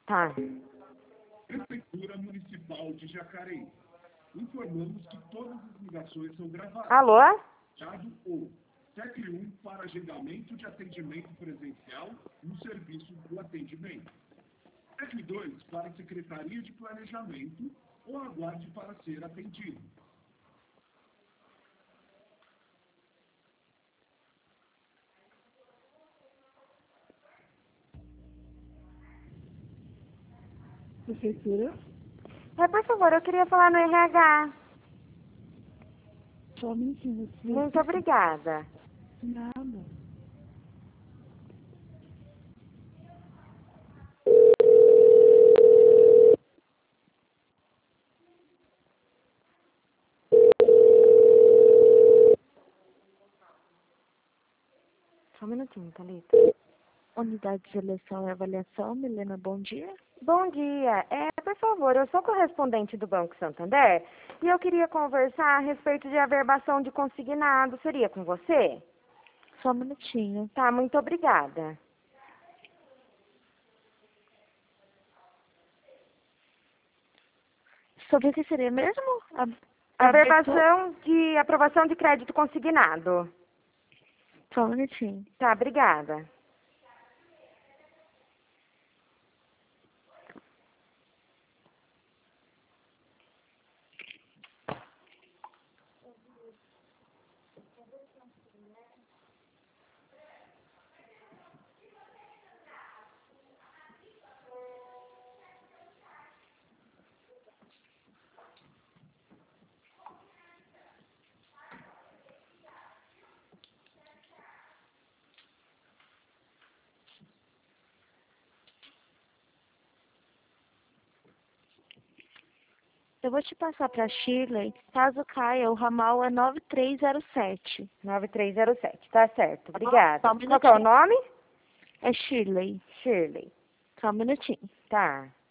Tá. Prefeitura Municipal de Jacareí. Informamos que todas as ligações são gravadas. Alô? Dado o TEC1 para agendamento de atendimento presencial no serviço do atendimento. TEC2 para Secretaria de Planejamento ou aguarde para ser atendido. Prefeitura? Por favor, eu queria falar no RH. Só um minutinho. Muito obrigada. Nada. Só um minutinho, Thalita. Unidade de Seleção e Avaliação, Milena, bom dia. Bom dia. Por favor, eu sou correspondente do Banco Santander e eu queria conversar a respeito de averbação de consignado. Seria com você? Só um minutinho. Tá, muito obrigada. Sobre o que seria mesmo? Averbação de aprovação de crédito consignado. Só um minutinho. Tá, obrigada. Eu vou te passar para Shirley. Caso caia, o ramal é 9307. 9307, tá certo. Obrigada. Só um Qual que é o minutinho. nome? É Shirley. Shirley. Só um minutinho. Tá.